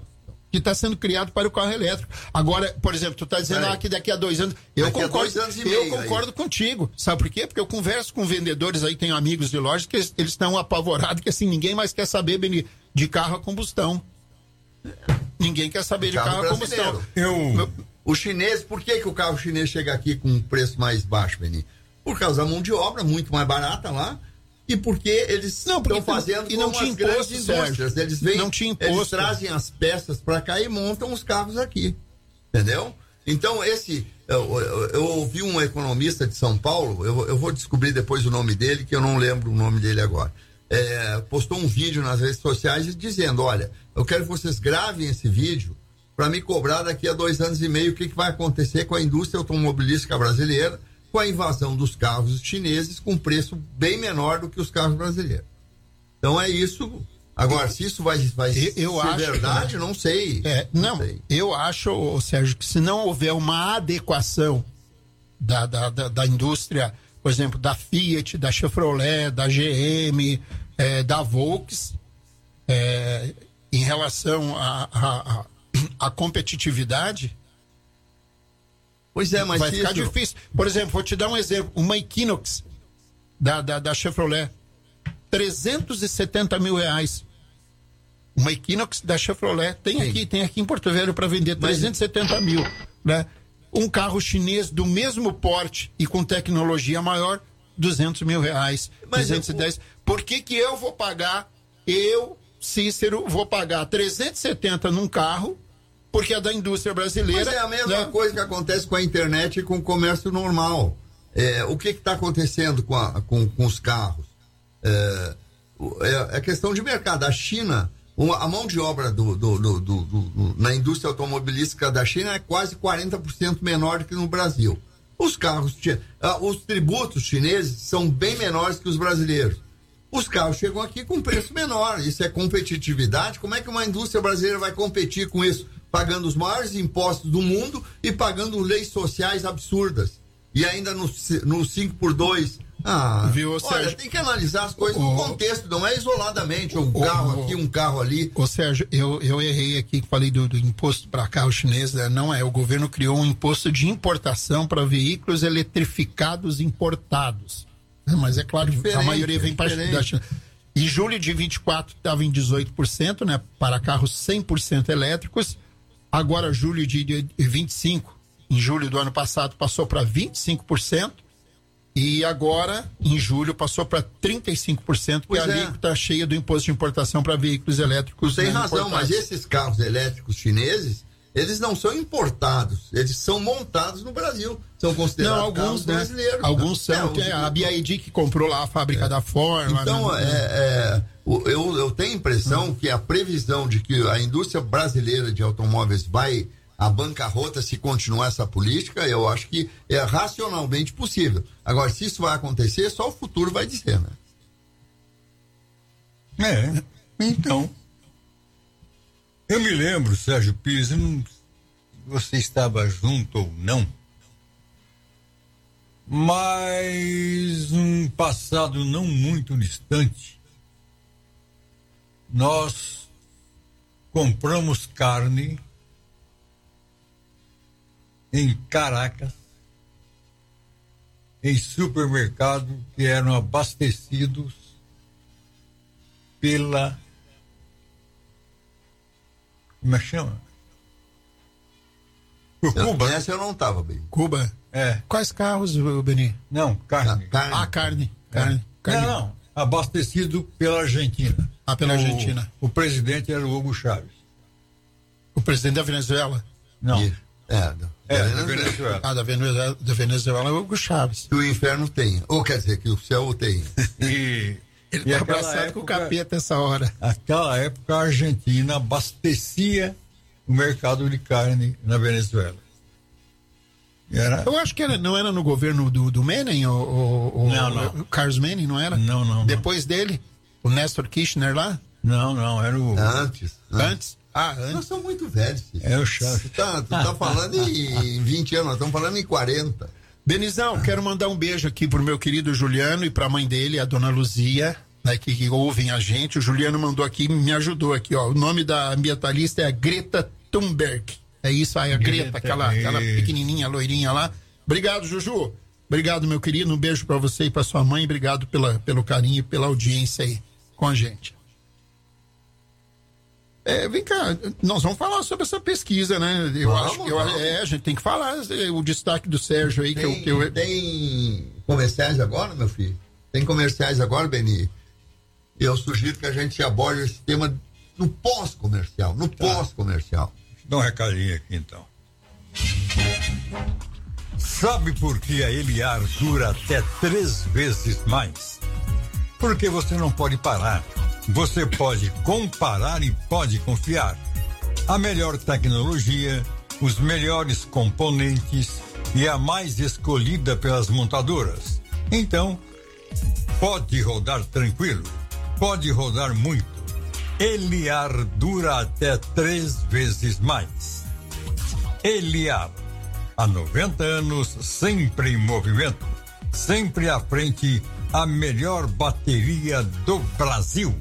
que está sendo criado para o carro elétrico. Agora, por exemplo, tu está dizendo ah, que daqui a dois anos. Eu daqui concordo, a dois anos e eu meio concordo aí. contigo. Sabe por quê? Porque eu converso com vendedores aí, tenho amigos de lojas que eles estão apavorados, que assim, ninguém mais quer saber, Beni, de carro a combustão. Ninguém quer saber de carro, carro a combustão. Eu... O chinês, por que, que o carro chinês chega aqui com um preço mais baixo, Beni? Por causa da mão de obra muito mais barata lá. E porque eles não, porque estão fazendo e não como tinha as grandes imposto, indústrias. Sérgio. Eles, vêm, não tinha imposto. Eles trazem as peças para cá e montam os carros aqui. Entendeu? Então, esse... Eu, eu, eu ouvi um economista de São Paulo, eu, eu vou descobrir depois o nome dele, que eu não lembro o nome dele agora. É, postou um vídeo nas redes sociais dizendo, olha, eu quero que vocês gravem esse vídeo para me cobrar daqui a dois anos e meio o que, que vai acontecer com a indústria automobilística brasileira, com a invasão dos carros chineses com preço bem menor do que os carros brasileiros. Então é isso. Agora, se isso vai, vai eu, eu ser acho, verdade, não sei. É, não, não sei. Eu acho, Sérgio, que se não houver uma adequação da, da, da, da indústria, por exemplo, da Fiat, da Chevrolet, da G M, é, da Volks, é, em relação à a competitividade, pois é, mas vai ficar isso... difícil. Por exemplo, vou te dar um exemplo. Uma Equinox da, da, da Chevrolet, trezentos e setenta mil reais. Uma Equinox da Chevrolet tem Sim. aqui, tem aqui em Porto Velho para vender trezentos e setenta mil, né? Um carro chinês do mesmo porte e com tecnologia maior, duzentos mil reais, mas duzentos e dez. Eu... Por que que eu vou pagar, eu, Cícero, vou pagar trezentos e setenta num carro, porque é da indústria brasileira. Mas é a mesma né? coisa que acontece com a internet e com o comércio normal. É, o que está acontecendo com, a, com, com os carros? É, é, é questão de mercado. A China, uma, a mão de obra do, do, do, do, do, na indústria automobilística da China é quase quarenta por cento menor do que no Brasil. Os carros, os tributos chineses são bem menores que os brasileiros. Os carros chegam aqui com preço menor. Isso é competitividade. Como é que uma indústria brasileira vai competir com isso? Pagando os maiores impostos do mundo e pagando leis sociais absurdas. E ainda no, no cinco por dois. Ah, Viu, olha, Sérgio? tem que analisar as coisas o, no contexto, não é isoladamente. Um o, carro o, aqui, um carro ali. Ô Sérgio, eu, eu errei aqui, falei do, do imposto para carro chinês, né? Não é. O governo criou um imposto de importação para veículos eletrificados importados. Mas é claro, é a maioria vem para da China. Em julho de vinte e quatro estava em dezoito por cento, né? Para carros cem por cento elétricos. Agora, julho de vinte e cinco, em julho do ano passado, passou para vinte e cinco por cento. E agora, em julho, passou para trinta e cinco por cento, porque a alíquota está cheia do imposto de importação para veículos elétricos. Tem né, razão, importados. mas esses carros elétricos chineses, eles não são importados, eles são montados no Brasil. São considerados não, alguns, carros né? brasileiros. Alguns são, é, a B I D que comprou lá a fábrica é. da Ford. Então, né? é, é, eu, eu tenho a impressão hum. que a previsão de que a indústria brasileira de automóveis vai à bancarrota se continuar essa política, eu acho que é racionalmente possível. Agora, se isso vai acontecer, só o futuro vai dizer, né? É, então... Eu me lembro, Sérgio Pires, não, você estava junto ou não, mas um passado não muito distante, nós compramos carne em Caracas, em supermercados que eram abastecidos pela... Como é que chama? Por Cuba. Essa eu não estava bem. Cuba? É. Quais carros, Beni? Não, carne. Ah, carne. Ah, carne. carne. É. carne. Não, não. Abastecido pela Argentina. Ah, pela o, Argentina. O presidente era o Hugo Chávez. O presidente da Venezuela? Não. E, é, da, é, da da Venezuela. Ah, da Venezuela, da Venezuela é o Hugo Chávez. Que o inferno tem. Ou quer dizer, que o céu tem. E... Ele está abraçado época, com o capeta essa hora. Naquela época, a Argentina abastecia o mercado de carne na Venezuela. Era... Eu acho que era, não era no governo do, do Menem, o, o, não, não. o Carlos Menem, não era? Não, não. Depois não. dele, o Néstor Kirchner lá? Não, não, era o... Antes. Antes? Ah, antes. Nós somos muito velhos. Filho. É o Chávez. Tu tá, tu tá falando em vinte anos, nós estamos falando em quarenta. Benizão, ah. quero mandar um beijo aqui pro meu querido Juliano e pra mãe dele, a dona Luzia, né, que, que ouvem a gente. O Juliano mandou aqui, me ajudou aqui, ó. O nome da ambientalista é a Greta Thunberg. É isso aí, a Greta, aquela, aquela pequenininha, loirinha lá. Obrigado, Juju. Obrigado, meu querido. Um beijo para você e para sua mãe. Obrigado pela, pelo carinho e pela audiência aí com a gente. É, vem cá, nós vamos falar sobre essa pesquisa, né? Eu vamos, acho que eu, é, a gente tem que falar o destaque do Sérgio aí. Tem, que eu, que eu... tem comerciais agora, meu filho? Tem comerciais agora, Beni? Eu sugiro que a gente aborde esse tema no pós-comercial, no tá. pós-comercial. Dá um recadinho aqui, então. Sabe por que a Eliar dura até três vezes mais? Porque você não pode parar. Você pode comparar e pode confiar. A melhor tecnologia, os melhores componentes e a mais escolhida pelas montadoras. Então, pode rodar tranquilo, pode rodar muito. Eliar dura até três vezes mais. Eliar, há noventa anos, sempre em movimento, sempre à frente, a melhor bateria do Brasil.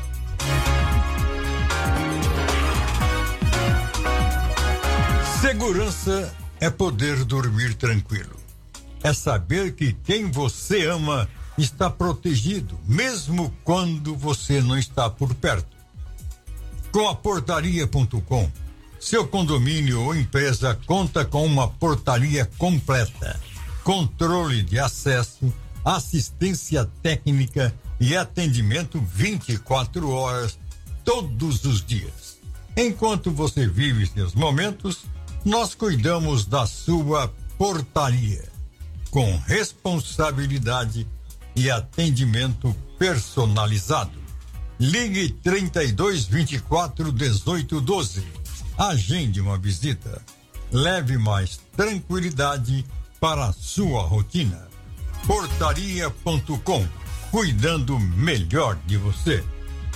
Segurança é poder dormir tranquilo. É saber que quem você ama está protegido, mesmo quando você não está por perto. Com a portaria ponto com, seu condomínio ou empresa conta com uma portaria completa, controle de acesso, assistência técnica e atendimento vinte e quatro horas, todos os dias. Enquanto você vive seus momentos, nós cuidamos da sua portaria, com responsabilidade e atendimento personalizado. Ligue trinta e dois, vinte e quatro, dezoito, doze. Agende uma visita. Leve mais tranquilidade para a sua rotina. portaria ponto com, cuidando melhor de você.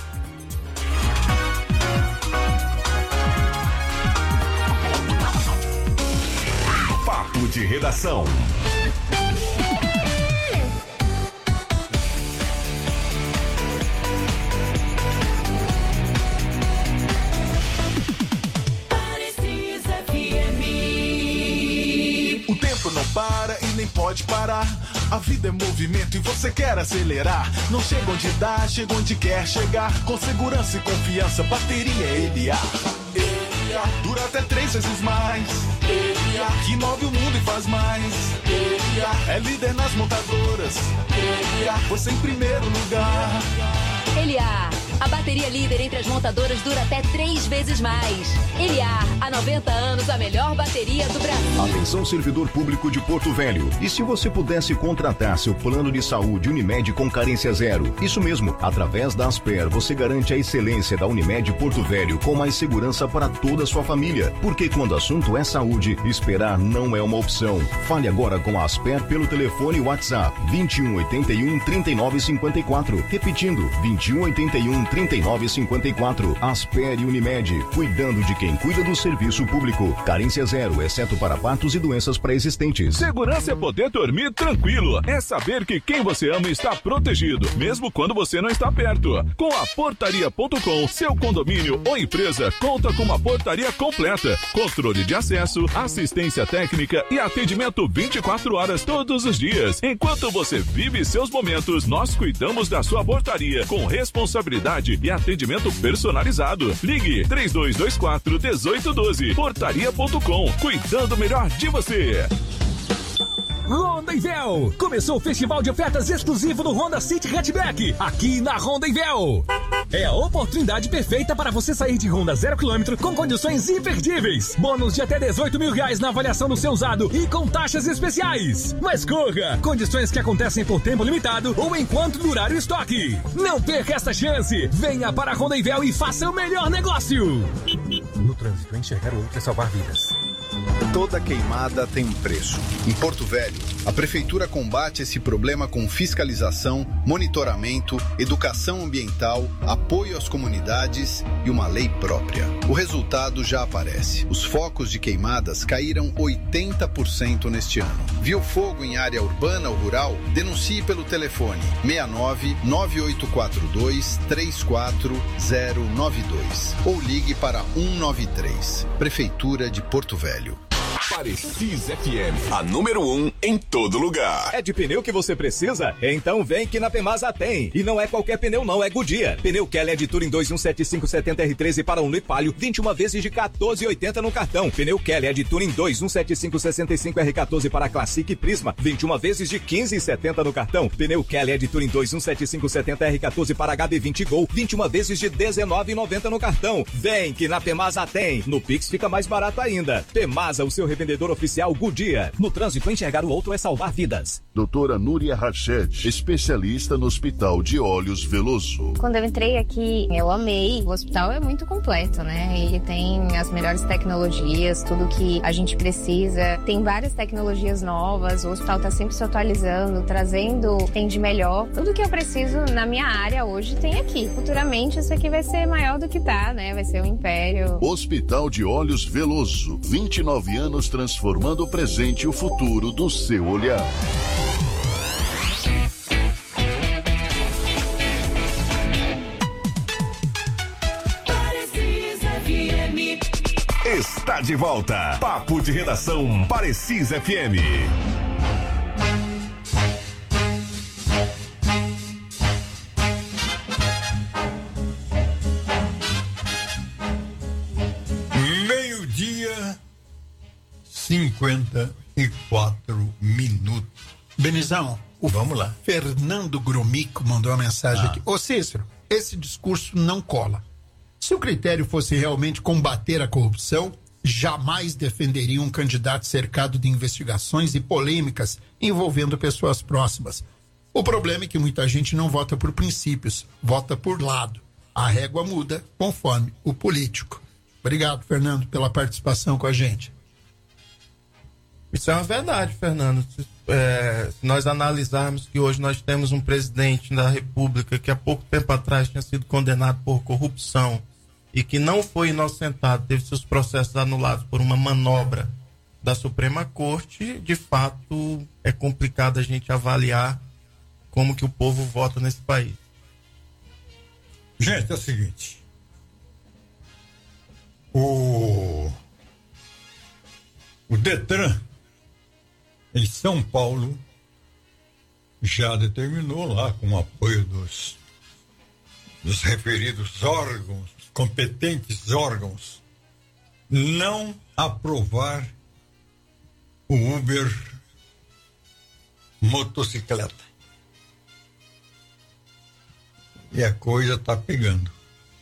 Papo de Redação. O tempo não para e nem pode parar. A vida é movimento e você quer acelerar. Não chega onde dá, chega onde quer chegar. Com segurança e confiança, bateria Eliar. Eliar dura até três vezes mais. Eliar que move o mundo e faz mais. Eliar é líder nas montadoras. Eliar você em primeiro lugar. Eliar, a bateria líder entre as montadoras dura até três vezes mais. Eliar, há noventa anos, a melhor bateria do Brasil. Atenção, servidor público de Porto Velho. E se você pudesse contratar seu plano de saúde Unimed com carência zero? Isso mesmo, através da Asper, você garante a excelência da Unimed Porto Velho com mais segurança para toda a sua família. Porque quando o assunto é saúde, esperar não é uma opção. Fale agora com a Asper pelo telefone WhatsApp vinte e um, oitenta e um, trinta e nove, cinquenta e quatro. Repetindo, vinte e um, oitenta e um, trinta e nove, cinquenta e quatro. Asper e Unimed, cuidando de quem cuida do serviço público. Carência zero, exceto para partos e doenças pré-existentes. Segurança é poder dormir tranquilo. É saber que quem você ama está protegido, mesmo quando você não está perto. Com a portaria ponto com, seu condomínio ou empresa conta com uma portaria completa, controle de acesso, assistência técnica e atendimento vinte e quatro horas todos os dias. Enquanto você vive seus momentos, nós cuidamos da sua portaria com responsabilidade e atendimento personalizado. Ligue três dois dois quatro, dezoito, doze. portaria ponto com, cuidando melhor de você. Honda Invel. Começou o festival de ofertas exclusivo do Honda City Hatchback, aqui na Honda Invel. É a oportunidade perfeita para você sair de Honda zero quilômetro com condições imperdíveis. Bônus de até dezoito mil reais na avaliação do seu usado e com taxas especiais. Mas corra! Condições que acontecem por tempo limitado ou enquanto durar o estoque. Não perca esta chance. Venha para a Honda Invel e faça o melhor negócio. No trânsito, enxergar o outro é salvar vidas. Toda queimada tem um preço. Em Porto Velho, a Prefeitura combate esse problema com fiscalização, monitoramento, educação ambiental, apoio às comunidades e uma lei própria. O resultado já aparece. Os focos de queimadas caíram oitenta por cento neste ano. Viu fogo em área urbana ou rural? Denuncie pelo telefone seis nove nove oito quatro dois três quatro zero nove dois ou ligue para um nove três. Prefeitura de Porto Velho. Parecis F M, a número um em todo lugar. É de pneu que você precisa? Então vem que na Pemasa tem. E não é qualquer pneu não, é Goodyear. Pneu Kelly é de Touring dois um sete cinco sete zero R treze para um Palio, vinte e uma vezes de quatorze e oitenta no cartão. Pneu Kelly é de Touring dois um sete cinco seis cinco R quatorze para Classic e Prisma, vinte e uma vezes de quinze e setenta no cartão. Pneu Kelly é de Touring dois um sete cinco sete zero R quatorze para H B vinte Gol, vinte e uma vezes de dezenove e noventa no cartão. Vem que na Pemasa tem. No Pix fica mais barato ainda. Pemasa, o seu revendedor oficial Goodyear. No trânsito, enxergar o outro é salvar vidas. Doutora Núria Rached, especialista no Hospital de Olhos Veloso. Quando eu entrei aqui, eu amei. O hospital é muito completo, né? Ele tem as melhores tecnologias, tudo que a gente precisa. Tem várias tecnologias novas. O hospital está sempre se atualizando, trazendo o que tem de melhor. Tudo que eu preciso na minha área hoje tem aqui. Futuramente, isso aqui vai ser maior do que tá, né? Vai ser um império. Hospital de Olhos Veloso. vinte e nove anos transformando o presente e o futuro do seu olhar. Está de volta. Papo de Redação Parecis F M. Meio-dia, cinquenta e quatro minutos. Benizão, o Vamos lá. Fernando Gromico mandou uma mensagem Ah. aqui. Ô Cícero, esse discurso não cola. Se o critério fosse realmente combater a corrupção, jamais defenderia um candidato cercado de investigações e polêmicas envolvendo pessoas próximas. O problema é que muita gente não vota por princípios, vota por lado. A régua muda conforme o político. Obrigado, Fernando, pela participação com a gente. Isso é uma verdade, Fernando. Se, é, se nós analisarmos que hoje nós temos um presidente da República que há pouco tempo atrás tinha sido condenado por corrupção e que não foi inocentado, teve seus processos anulados por uma manobra da Suprema Corte, de fato é complicado a gente avaliar como que o povo vota nesse país. Gente, é o seguinte. O, o Detran em São Paulo já determinou lá, com o apoio dos, dos referidos órgãos, competentes órgãos, não aprovar o Uber motocicleta. E a coisa tá pegando.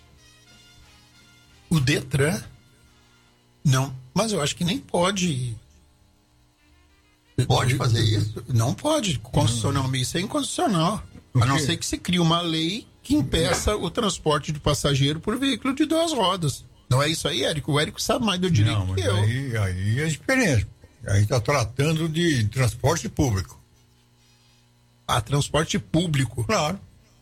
O Detran? Não, mas eu acho que nem pode. Pode fazer isso? Não pode. Constitucionalmente, isso é inconstitucional. A não ser que se crie uma lei que impeça o transporte de passageiro por veículo de duas rodas. Não é isso aí, Érico? O Érico sabe mais do direito Não, que mas eu. aí, aí é diferente. Aí está tratando de transporte público. Ah, transporte público. Claro.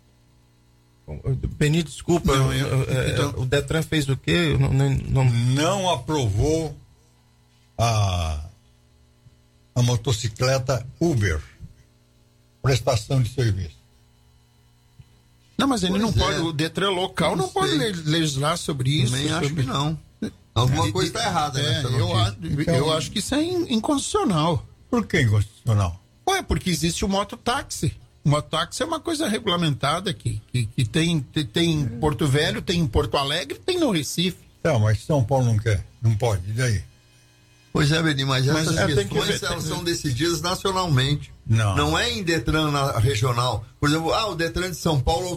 Beni, desculpa, Não, eu, eu- é, então- o Detran fez o quê? Eu não, não, não... Não aprovou a, a motocicleta Uber, prestação de serviço. Não, mas ele Pois não é. pode, o Detran local não, Não pode sei. le- legislar sobre isso. Nem acho sobre... que não. Alguma coisa está errada É, nessa eu, a- notícia. Então- eu acho que isso é in- inconstitucional. Por que inconstitucional? Ué, porque existe o mototáxi. O mototáxi é uma coisa regulamentada aqui, que, que tem, tem, tem em Porto Velho, tem em Porto Alegre, tem no Recife. Não, mas São Paulo não quer. Não pode. E daí? Pois é, Beni, mas Mas, essas é, tem que questões ver- elas são decididas nacionalmente. Não. Não é em Detran na- regional. Por exemplo, ah, o Detran de São Paulo